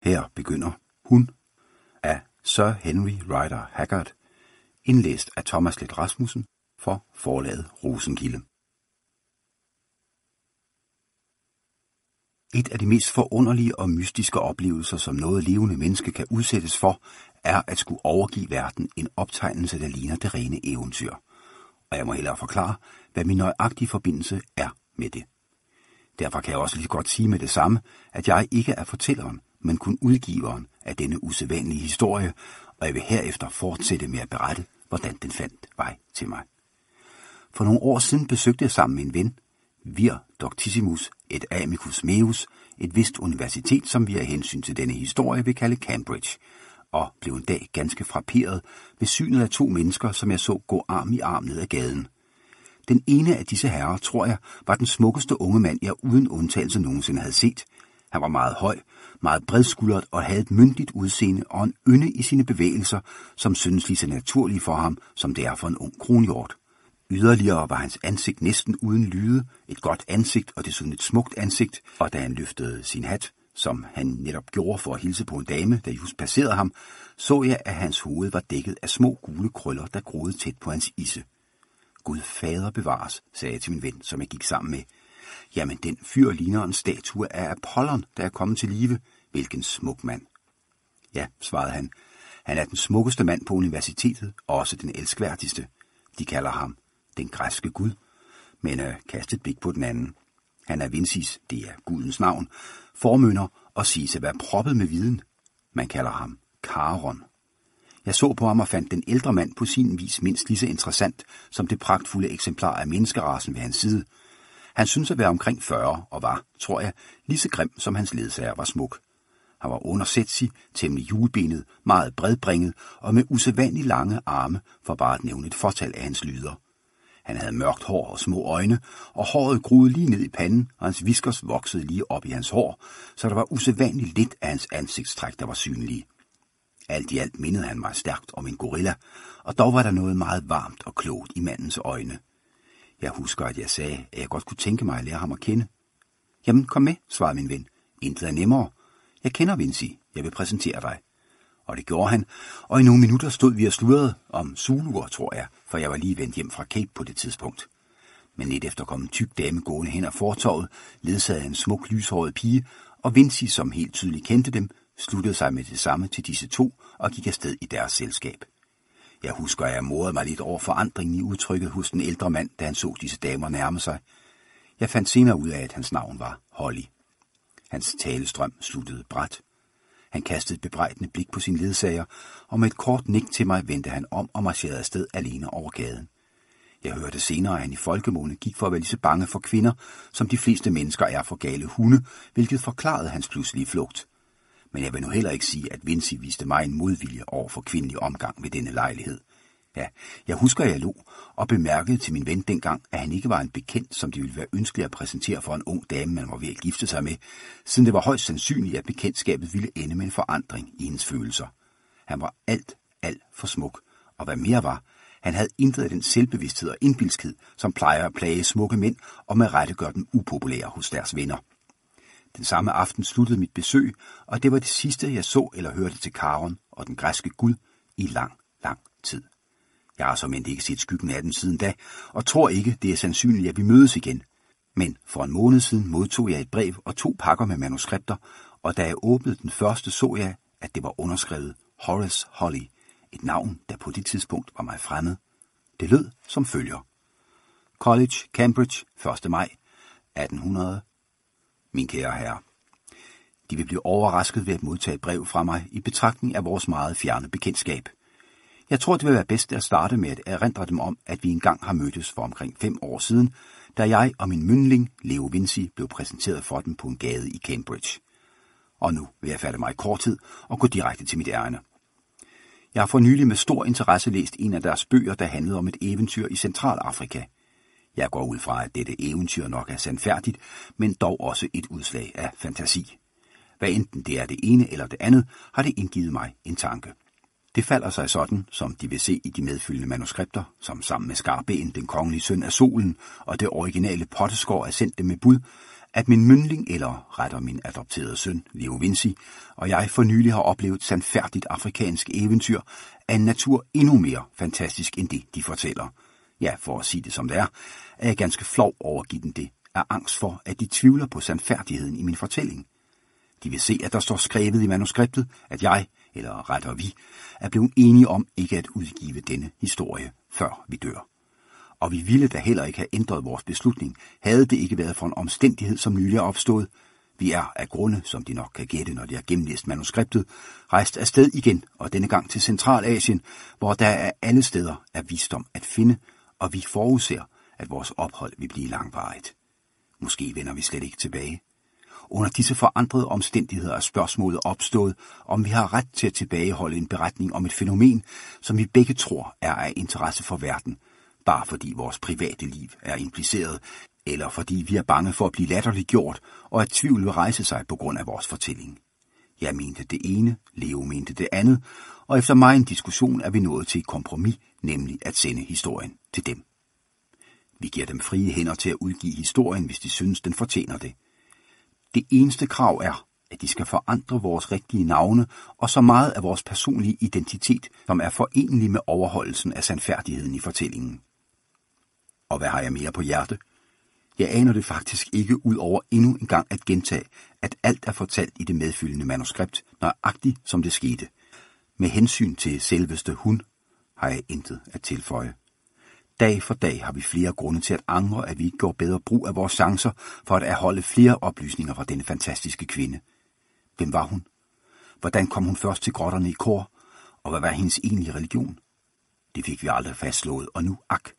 Her begynder Hun af Sir Henry Rider Haggard, indlæst af Thomas Leth Rasmussen for forlaget Rosenkilde. Et af de mest forunderlige og mystiske oplevelser, som noget levende menneske kan udsættes for, er at skulle overgive verden en optegnelse, der ligner det rene eventyr. Og jeg må hellere forklare, hvad min nøjagtige forbindelse er med det. Derfor kan jeg også lige godt sige med det samme, at jeg ikke er fortælleren, men kun udgiveren af denne usædvanlige historie, og jeg vil herefter fortsætte med at berette, hvordan den fandt vej til mig. For nogle år siden besøgte jeg sammen med en ven, Vir Doctissimus et amicus meus, et vist universitet, som vi af hensyn til denne historie vil kalde Cambridge, og blev en dag ganske frapperet ved synet af to mennesker, som jeg så gå arm i arm ned ad gaden. Den ene af disse herrer, tror jeg, var den smukkeste unge mand, jeg uden undtagelse nogensinde havde set. Han var meget høj, meget bredskuldret og havde et myndigt udseende og en ynde i sine bevægelser, som syntes lige så naturlige for ham, som det er for en ung kronhjort. Yderligere var hans ansigt næsten uden lyde, et godt ansigt og desuden et smukt ansigt, og da han løftede sin hat, som han netop gjorde for at hilse på en dame, der just passerede ham, så jeg, at hans hoved var dækket af små gule krøller, der groede tæt på hans isse. Gud fader bevares, sagde jeg til min ven, som jeg gik sammen med. Jamen, den fyr ligner en statue af Apollon, der er kommet til live. Hvilken smuk mand. Ja, svarede han. Han er den smukkeste mand på universitetet, og også den elskværdigste. De kalder ham den græske Gud, men kast et blik på den anden. Han er Vincis, det er Gudens navn, formynder og siges at være proppet med viden. Man kalder ham Charon. Jeg så på ham og fandt den ældre mand på sin vis mindst lige så interessant som det pragtfulde eksemplar af menneskerasen ved hans side. Han syntes at være omkring 40 og var, tror jeg, lige så grim som hans ledsager var smuk. Han var undersætsig, temmelig hjulbenet, meget bredbringet og med usædvanligt lange arme, for bare at nævne et fortal af hans lyder. Han havde mørkt hår og små øjne, og håret groede lige ned i panden, og hans viskers voksede lige op i hans hår, så der var usædvanligt lidt af hans ansigtstræk, der var synlige. Alt i alt mindede han mig stærkt om en gorilla, og dog var der noget meget varmt og klogt i mandens øjne. Jeg husker, at jeg sagde, at jeg godt kunne tænke mig at lære ham at kende. Jamen, kom med, svarede min ven. Intet er nemmere. Jeg kender Vinci. Jeg vil præsentere dig. Og det gjorde han, og i nogle minutter stod vi og sludrede om zuluer, tror jeg, for jeg var lige vendt hjem fra Cape på det tidspunkt. Men lidt efter kom en tyk dame gående hen ad fortovet, ledsagede en smuk lyshåret pige, og Vinci, som helt tydeligt kendte dem, sluttede sig med det samme til disse to og gik afsted i deres selskab. Jeg husker, at jeg morede mig lidt over forandringen i udtrykket hos den ældre mand, da han så disse damer nærme sig. Jeg fandt senere ud af, at hans navn var Holly. Hans talestrøm sluttede brat. Han kastede et bebrejdende blik på sin ledsager, og med et kort nik til mig vendte han om og marcherede afsted alene over gaden. Jeg hørte senere, at han i folkemunde gik for at være lige så bange for kvinder, som de fleste mennesker er for gale hunde, hvilket forklarede hans pludselige flugt. Men jeg vil nu heller ikke sige, at Vinci viste mig en modvilje over for kvindelig omgang ved denne lejlighed. Ja, jeg husker, at jeg lå og bemærkede til min ven dengang, at han ikke var en bekendt, som det ville være ønskeligt at præsentere for en ung dame, man var ved at gifte sig med, siden det var højst sandsynligt, at bekendtskabet ville ende med en forandring i hendes følelser. Han var alt for smuk, og hvad mere var, han havde intet af den selvbevidsthed og indbilskhed, som plejer at plage smukke mænd og med rette gør dem upopulære hos deres venner. Den samme aften sluttede mit besøg, og det var det sidste, jeg så eller hørte til Charon og den græske Gud i lang tid. Jeg har såmænd ikke set skyggen af dem siden da, og tror ikke, det er sandsynligt, at vi mødes igen. Men for en måned siden modtog jeg et brev og 2 pakker med manuskripter, og da jeg åbnede den første, så jeg, at det var underskrevet Horace Holly, et navn, der på det tidspunkt var mig fremmed. Det lød som følger. College, Cambridge, 1. maj 1800. Min kære herre, de vil blive overrasket ved at modtage et brev fra mig i betragtning af vores meget fjerne bekendtskab. Jeg tror, det vil være bedst at starte med at erindre dem om, at vi engang har mødtes for omkring 5 år siden, da jeg og min myndling, Leo Vinci, blev præsenteret for dem på en gade i Cambridge. Og nu vil jeg fatte mig i korthed og gå direkte til mit ærinde. Jeg har for nylig med stor interesse læst en af deres bøger, der handlede om et eventyr i Centralafrika. Jeg går ud fra, at dette eventyr nok er sandfærdigt, men dog også et udslag af fantasi. Hvad enten det er det ene eller det andet, har det indgivet mig en tanke. Det falder sig sådan, som de vil se i de medfølgende manuskripter, som sammen med Skarben, den kongelige søn af solen, og det originale Potteskår er sendt dem med bud, at min myndling, eller retter min adopterede søn, Leo Vinci, og jeg for nylig har oplevet sandfærdigt afrikansk eventyr af en natur endnu mere fantastisk end det, de fortæller. Ja, for at sige det som det er jeg ganske flov over at give dem det, af angst for, at de tvivler på sandfærdigheden i min fortælling. De vil se, at der står skrevet i manuskriptet, at jeg, eller rettere vi, er blevet enige om ikke at udgive denne historie, før vi dør. Og vi ville da heller ikke have ændret vores beslutning, havde det ikke været for en omstændighed, som nylig er opstået. Vi er af grunde, som de nok kan gætte, når de har gennemlæst manuskriptet, rejst afsted igen, og denne gang til Centralasien, hvor der af alle steder er visdom at finde, og vi forudser, at vores ophold vil blive langvarigt. Måske vender vi slet ikke tilbage. Under disse forandrede omstændigheder er spørgsmålet opstået, om vi har ret til at tilbageholde en beretning om et fænomen, som vi begge tror er af interesse for verden, bare fordi vores private liv er impliceret, eller fordi vi er bange for at blive latterliggjort, og at tvivl vil rejse sig på grund af vores fortælling. Jeg mente det ene, Leo mente det andet, og efter megen diskussion er vi nået til et kompromis, nemlig at sende historien til dem. Vi giver dem frie hænder til at udgive historien, hvis de synes, den fortjener det. Det eneste krav er, at de skal forandre vores rigtige navne og så meget af vores personlige identitet, som er forenelig med overholdelsen af sandfærdigheden i fortællingen. Og hvad har jeg mere på hjerte? Jeg aner det faktisk ikke ud over endnu en gang at gentage, at alt er fortalt i det medfølgende manuskript, nøjagtigt som det skete. Med hensyn til selveste hun, har jeg intet at tilføje. Dag for dag har vi flere grunde til at angre, at vi ikke går bedre brug af vores chancer for at erholde flere oplysninger fra denne fantastiske kvinde. Hvem var hun? Hvordan kom hun først til grotterne i Kor? Og hvad var hendes egentlige religion? Det fik vi aldrig fastslået, og nu